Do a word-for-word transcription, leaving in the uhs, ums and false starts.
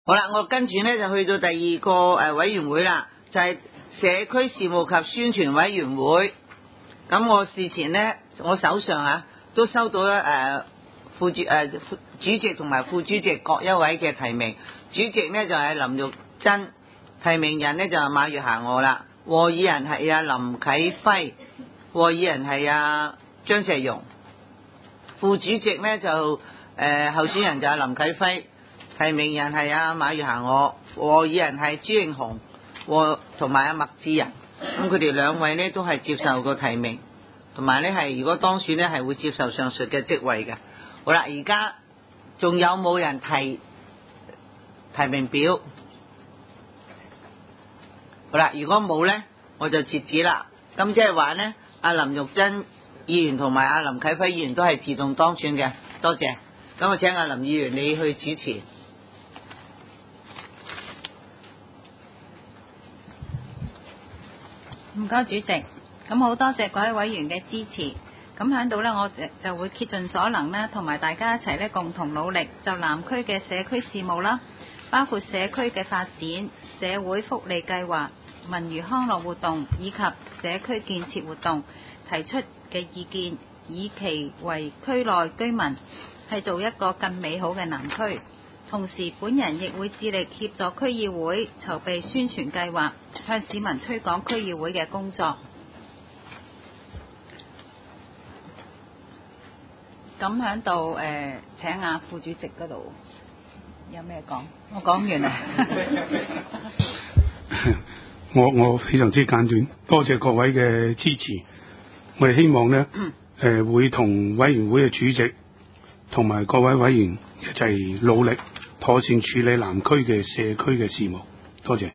好啦，我跟住咧就去到第二個誒委員會啦，就係、是、社區事務及宣傳委員會。咁我事前咧，我手上啊都收到咗誒、呃、副主誒、呃、主席同埋副主席各一位嘅提名。主席咧就係、是、林玉珍，提名人咧就係、是、馬月霞我啦。和議人係阿林啟輝，和議人係阿張石榕。副主席咧就誒、呃、候選人就係林啟輝。提名人係阿馬月霞我，和議人係朱永紅和同埋阿麥志仁，咁佢哋兩位呢都係接受個提名，同埋呢係如果當選呢係會接受上述嘅職位嘅。好啦，而家仲有冇人提提名表？好啦，如果冇呢，我就截止啦。咁即係話呢，阿林玉珍議員同埋阿林啟輝議員都係自動當選嘅。多謝。咁我請阿林議員你去主持。 唔該主席，咁好多謝各位委員嘅支持。咁喺度呢，我就會竭盡所能啦，同埋大家一齊呢，共同努力，就南區嘅社區事務啦，包括社區嘅發展、社會福利計劃、文娛康樂活動以及社區建設活動提出嘅意見，以期為區內居民係做一個更美好嘅南區。同時，本人亦會致力協助區議會籌備宣傳計劃，向市民推廣區議會嘅工作。咁喺度誒，請阿副主席嗰度有咩講？我講完啦。 我我非常之簡短，多謝各位嘅支持。我哋希望呢，誒、呃、會同委員會嘅主席同埋各位委員一齊努力，妥善處理南區嘅社區嘅事務。多謝。